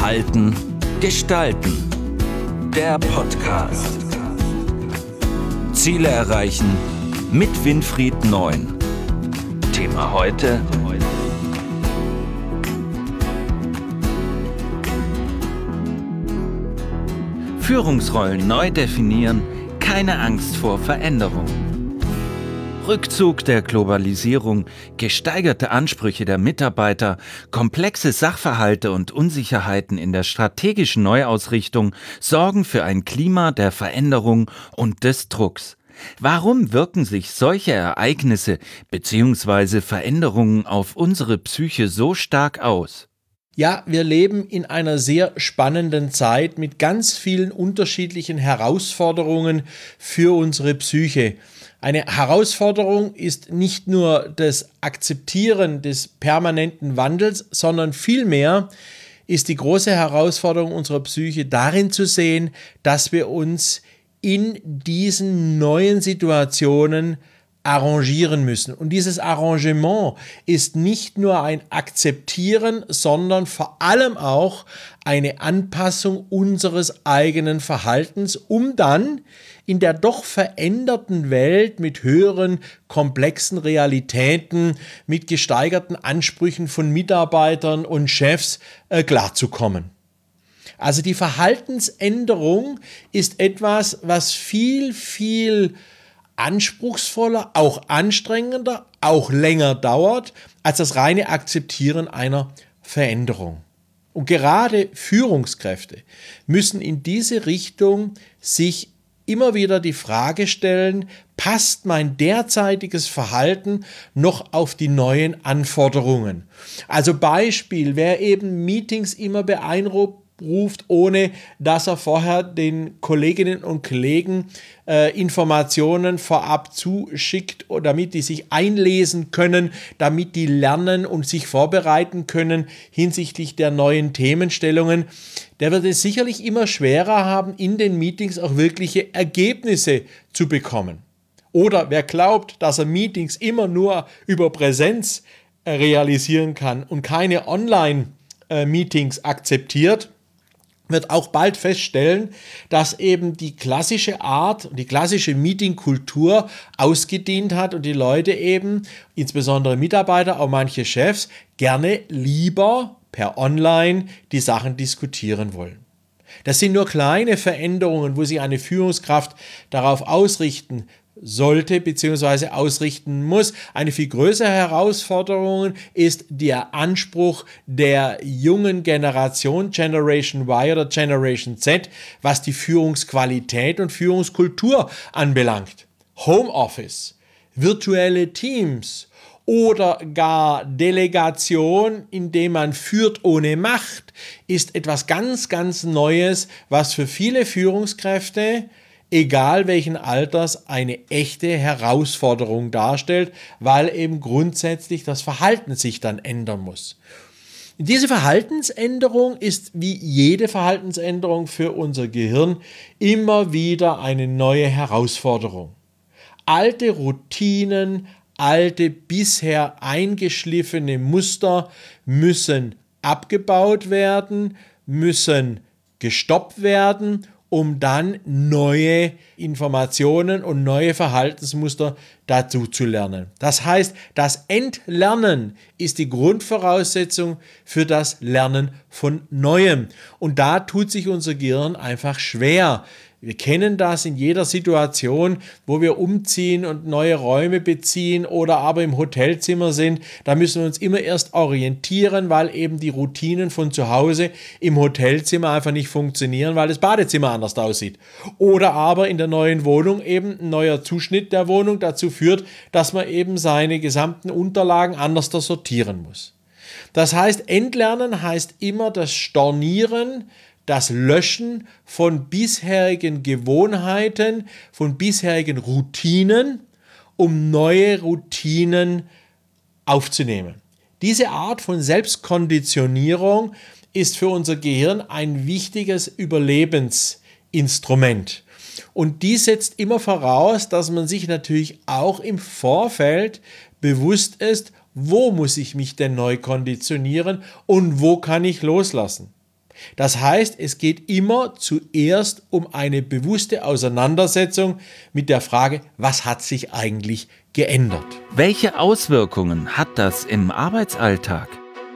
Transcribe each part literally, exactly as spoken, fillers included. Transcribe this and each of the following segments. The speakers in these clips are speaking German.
Halten, Gestalten. Der Podcast. Ziele erreichen mit Winfried Neun. Thema heute: Führungsrollen neu definieren, keine Angst vor Veränderung. Rückzug der Globalisierung, gesteigerte Ansprüche der Mitarbeiter, komplexe Sachverhalte und Unsicherheiten in der strategischen Neuausrichtung sorgen für ein Klima der Veränderung und des Drucks. Warum wirken sich solche Ereignisse bzw. Veränderungen auf unsere Psyche so stark aus? Ja, wir leben in einer sehr spannenden Zeit mit ganz vielen unterschiedlichen Herausforderungen für unsere Psyche. Eine Herausforderung ist nicht nur das Akzeptieren des permanenten Wandels, sondern vielmehr ist die große Herausforderung unserer Psyche darin zu sehen, dass wir uns in diesen neuen Situationen arrangieren müssen. Und dieses Arrangement ist nicht nur ein Akzeptieren, sondern vor allem auch eine Anpassung unseres eigenen Verhaltens, um dann in der doch veränderten Welt mit höheren, komplexen Realitäten, mit gesteigerten Ansprüchen von Mitarbeitern und Chefs äh, klarzukommen. Also die Verhaltensänderung ist etwas, was viel, viel anspruchsvoller, auch anstrengender, auch länger dauert, als das reine Akzeptieren einer Veränderung. Und gerade Führungskräfte müssen in diese Richtung sich immer wieder die Frage stellen, passt mein derzeitiges Verhalten noch auf die neuen Anforderungen? Also Beispiel, wer eben Meetings immer beeinruft, ohne dass er vorher den Kolleginnen und Kollegen äh, Informationen vorab zuschickt, damit die sich einlesen können, damit die lernen und sich vorbereiten können hinsichtlich der neuen Themenstellungen, der wird es sicherlich immer schwerer haben, in den Meetings auch wirkliche Ergebnisse zu bekommen. Oder wer glaubt, dass er Meetings immer nur über Präsenz äh, realisieren kann und keine Online-Meetings akzeptiert, wird auch bald feststellen, dass eben die klassische Art, die klassische Meetingkultur ausgedient hat und die Leute eben, insbesondere Mitarbeiter, auch manche Chefs, gerne lieber per Online die Sachen diskutieren wollen. Das sind nur kleine Veränderungen, wo sich eine Führungskraft darauf ausrichten sollte bzw. ausrichten muss. Eine viel größere Herausforderung ist der Anspruch der jungen Generation, Generation Y oder Generation Z, was die Führungsqualität und Führungskultur anbelangt. Homeoffice, virtuelle Teams oder gar Delegation, indem man führt ohne Macht, ist etwas ganz, ganz Neues, was für viele Führungskräfte, egal welchen Alters, eine echte Herausforderung darstellt, weil eben grundsätzlich das Verhalten sich dann ändern muss. Diese Verhaltensänderung ist wie jede Verhaltensänderung für unser Gehirn immer wieder eine neue Herausforderung. Alte Routinen, alte bisher eingeschliffene Muster müssen abgebaut werden, müssen gestoppt werden, um dann neue Informationen und neue Verhaltensmuster dazu zu lernen. Das heißt, das Entlernen ist die Grundvoraussetzung für das Lernen von Neuem. Und da tut sich unser Gehirn einfach schwer. Wir kennen das in jeder Situation, wo wir umziehen und neue Räume beziehen oder aber im Hotelzimmer sind. Da müssen wir uns immer erst orientieren, weil eben die Routinen von zu Hause im Hotelzimmer einfach nicht funktionieren, weil das Badezimmer anders aussieht. Oder aber in der neuen Wohnung eben ein neuer Zuschnitt der Wohnung dazu führt, dass man eben seine gesamten Unterlagen anders sortieren muss. Das heißt, Entlernen heißt immer das Stornieren, das Löschen von bisherigen Gewohnheiten, von bisherigen Routinen, um neue Routinen aufzunehmen. Diese Art von Selbstkonditionierung ist für unser Gehirn ein wichtiges Überlebensinstrument. Und dies setzt immer voraus, dass man sich natürlich auch im Vorfeld bewusst ist, wo muss ich mich denn neu konditionieren und wo kann ich loslassen. Das heißt, es geht immer zuerst um eine bewusste Auseinandersetzung mit der Frage, was hat sich eigentlich geändert? Welche Auswirkungen hat das im Arbeitsalltag?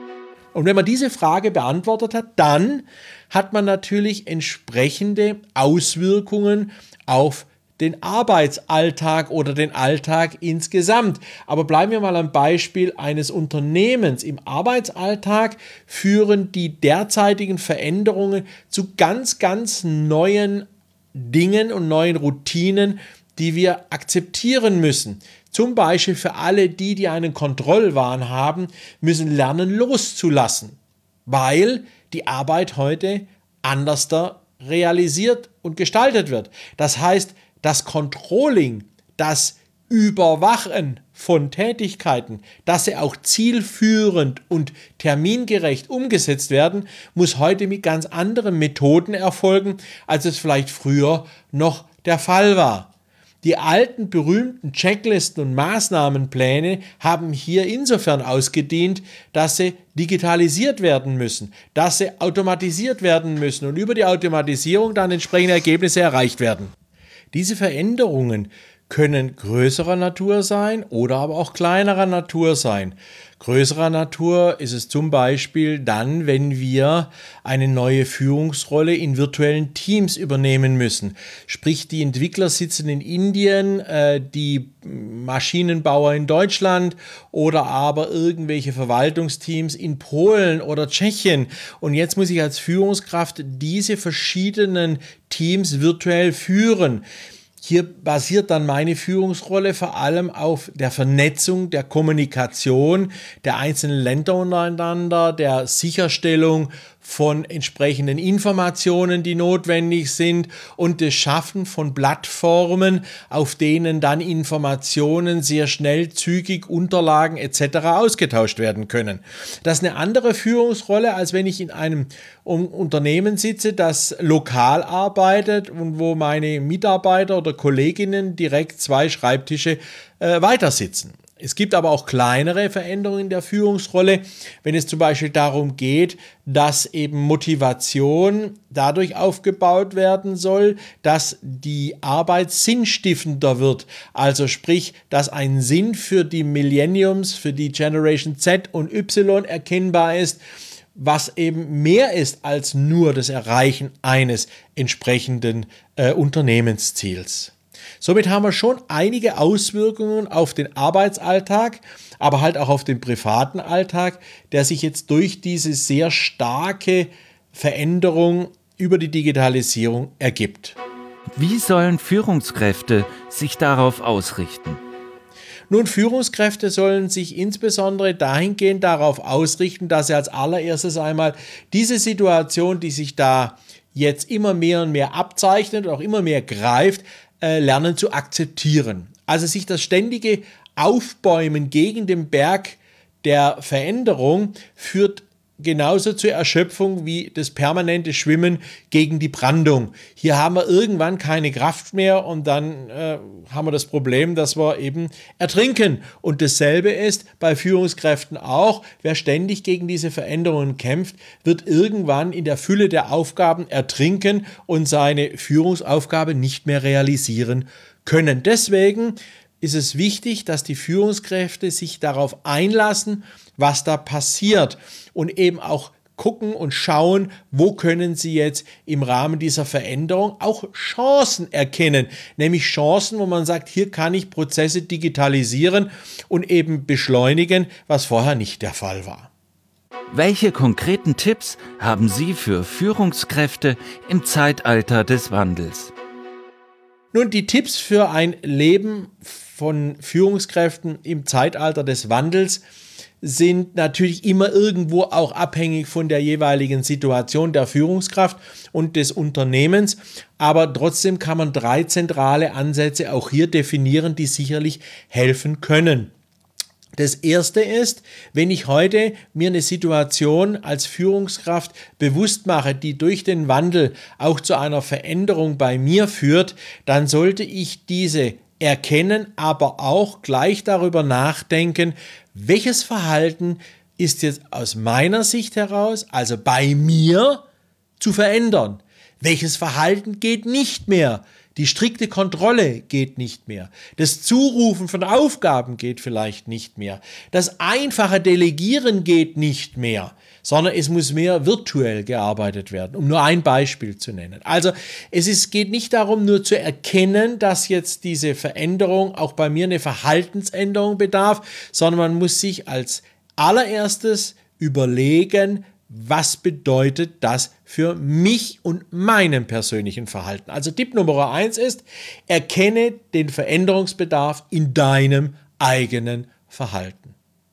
Und wenn man diese Frage beantwortet hat, dann hat man natürlich entsprechende Auswirkungen auf den Arbeitsalltag oder den Alltag insgesamt. Aber bleiben wir mal am Beispiel eines Unternehmens. Im Arbeitsalltag führen die derzeitigen Veränderungen zu ganz, ganz neuen Dingen und neuen Routinen, die wir akzeptieren müssen. Zum Beispiel für alle die, die einen Kontrollwahn haben, müssen lernen loszulassen, weil die Arbeit heute anders realisiert und gestaltet wird. Das heißt, das Controlling, das Überwachen von Tätigkeiten, dass sie auch zielführend und termingerecht umgesetzt werden, muss heute mit ganz anderen Methoden erfolgen, als es vielleicht früher noch der Fall war. Die alten berühmten Checklisten und Maßnahmenpläne haben hier insofern ausgedient, dass sie digitalisiert werden müssen, dass sie automatisiert werden müssen und über die Automatisierung dann entsprechende Ergebnisse erreicht werden. Diese Veränderungen können größerer Natur sein oder aber auch kleinerer Natur sein. Größerer Natur ist es zum Beispiel dann, wenn wir eine neue Führungsrolle in virtuellen Teams übernehmen müssen. Sprich, die Entwickler sitzen in Indien, äh, die Maschinenbauer in Deutschland oder aber irgendwelche Verwaltungsteams in Polen oder Tschechien. Und jetzt muss ich als Führungskraft diese verschiedenen Teams virtuell führen. Hier basiert dann meine Führungsrolle vor allem auf der Vernetzung, der Kommunikation der einzelnen Länder untereinander, der Sicherstellung von entsprechenden Informationen, die notwendig sind und das Schaffen von Plattformen, auf denen dann Informationen sehr schnell, zügig, Unterlagen et cetera ausgetauscht werden können. Das ist eine andere Führungsrolle, als wenn ich in einem Unternehmen sitze, das lokal arbeitet und wo meine Mitarbeiter oder Kolleginnen direkt zwei Schreibtische äh, weiter sitzen. Es gibt aber auch kleinere Veränderungen in der Führungsrolle, wenn es zum Beispiel darum geht, dass eben Motivation dadurch aufgebaut werden soll, dass die Arbeit sinnstiftender wird. Also sprich, dass ein Sinn für die Millenniums, für die Generation Z und Y erkennbar ist, was eben mehr ist als nur das Erreichen eines entsprechenden äh, Unternehmensziels. Somit haben wir schon einige Auswirkungen auf den Arbeitsalltag, aber halt auch auf den privaten Alltag, der sich jetzt durch diese sehr starke Veränderung über die Digitalisierung ergibt. Wie sollen Führungskräfte sich darauf ausrichten? Nun, Führungskräfte sollen sich insbesondere dahingehend darauf ausrichten, dass sie als allererstes einmal diese Situation, die sich da jetzt immer mehr und mehr abzeichnet und auch immer mehr greift, lernen zu akzeptieren. Also sich das ständige Aufbäumen gegen den Berg der Veränderung führt genauso zur Erschöpfung wie das permanente Schwimmen gegen die Brandung. Hier haben wir irgendwann keine Kraft mehr und dann äh, haben wir das Problem, dass wir eben ertrinken. Und dasselbe ist bei Führungskräften auch. Wer ständig gegen diese Veränderungen kämpft, wird irgendwann in der Fülle der Aufgaben ertrinken und seine Führungsaufgabe nicht mehr realisieren können. Deswegen ist es wichtig, dass die Führungskräfte sich darauf einlassen, was da passiert und eben auch gucken und schauen, wo können sie jetzt im Rahmen dieser Veränderung auch Chancen erkennen, nämlich Chancen, wo man sagt, hier kann ich Prozesse digitalisieren und eben beschleunigen, was vorher nicht der Fall war. Welche konkreten Tipps haben Sie für Führungskräfte im Zeitalter des Wandels? Nun, die Tipps für ein Leben von Führungskräften im Zeitalter des Wandels sind natürlich immer irgendwo auch abhängig von der jeweiligen Situation der Führungskraft und des Unternehmens. Aber trotzdem kann man drei zentrale Ansätze auch hier definieren, die sicherlich helfen können. Das erste ist, wenn ich heute mir eine Situation als Führungskraft bewusst mache, die durch den Wandel auch zu einer Veränderung bei mir führt, dann sollte ich diese erkennen, aber auch gleich darüber nachdenken, welches Verhalten ist jetzt aus meiner Sicht heraus, also bei mir, zu verändern? Welches Verhalten geht nicht mehr? Die strikte Kontrolle geht nicht mehr. Das Zurufen von Aufgaben geht vielleicht nicht mehr. Das einfache Delegieren geht nicht mehr, sondern es muss mehr virtuell gearbeitet werden, um nur ein Beispiel zu nennen. Also es ist, geht nicht darum, nur zu erkennen, dass jetzt diese Veränderung auch bei mir eine Verhaltensänderung bedarf, sondern man muss sich als allererstes überlegen, was bedeutet das für mich und meinem persönlichen Verhalten? Also Tipp Nummer eins ist, erkenne den Veränderungsbedarf in deinem eigenen Verhalten.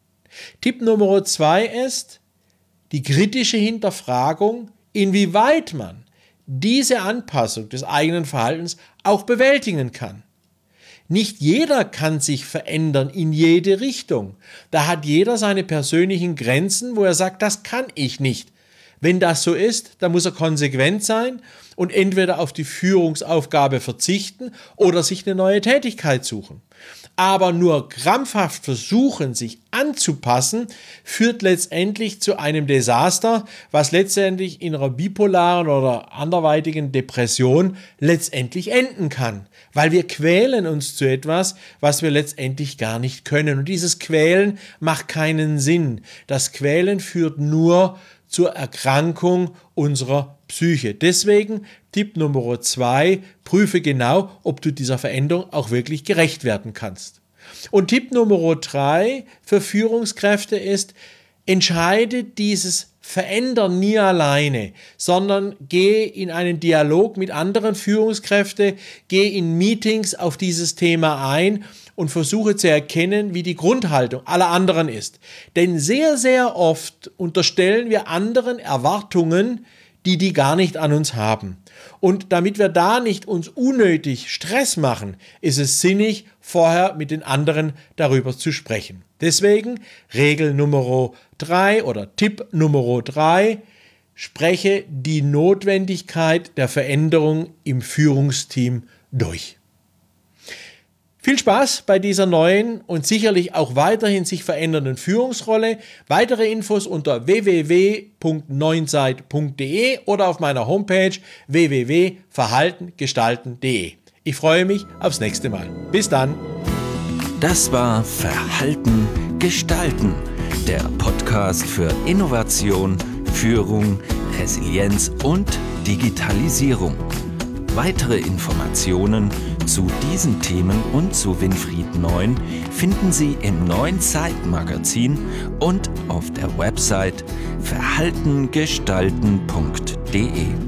Tipp Nummer zwei ist die kritische Hinterfragung, inwieweit man diese Anpassung des eigenen Verhaltens auch bewältigen kann. Nicht jeder kann sich verändern in jede Richtung. Da hat jeder seine persönlichen Grenzen, wo er sagt, das kann ich nicht. Wenn das so ist, dann muss er konsequent sein und entweder auf die Führungsaufgabe verzichten oder sich eine neue Tätigkeit suchen. Aber nur krampfhaft versuchen, sich anzupassen, führt letztendlich zu einem Desaster, was letztendlich in einer bipolaren oder anderweitigen Depression letztendlich enden kann. Weil wir quälen uns zu etwas, was wir letztendlich gar nicht können. Und dieses Quälen macht keinen Sinn. Das Quälen führt nur zur Erkrankung unserer Psyche. Deswegen Tipp Nummer zwei, prüfe genau, ob du dieser Veränderung auch wirklich gerecht werden kannst. Und Tipp Nummer drei für Führungskräfte ist, entscheide dieses Verändern nie alleine, sondern geh in einen Dialog mit anderen Führungskräften, geh in Meetings auf dieses Thema ein und versuche zu erkennen, wie die Grundhaltung aller anderen ist. Denn sehr, sehr oft unterstellen wir anderen Erwartungen, die die gar nicht an uns haben. Und damit wir da nicht uns unnötig Stress machen, ist es sinnig, vorher mit den anderen darüber zu sprechen. Deswegen Regel Nummer drei oder Tipp Nummer drei, spreche die Notwendigkeit der Veränderung im Führungsteam durch. Viel Spaß bei dieser neuen und sicherlich auch weiterhin sich verändernden Führungsrolle. Weitere Infos unter w w w punkt neunzeit punkt de oder auf meiner Homepage w w w punkt verhalten gestalten punkt de. Ich freue mich aufs nächste Mal. Bis dann. Das war Verhalten gestalten, der Podcast für Innovation, Führung, Resilienz und Digitalisierung. Weitere Informationen zu diesen Themen und zu Winfried Neun finden Sie im Neuen-Zeit-Magazin und auf der Website verhalten gestalten punkt de.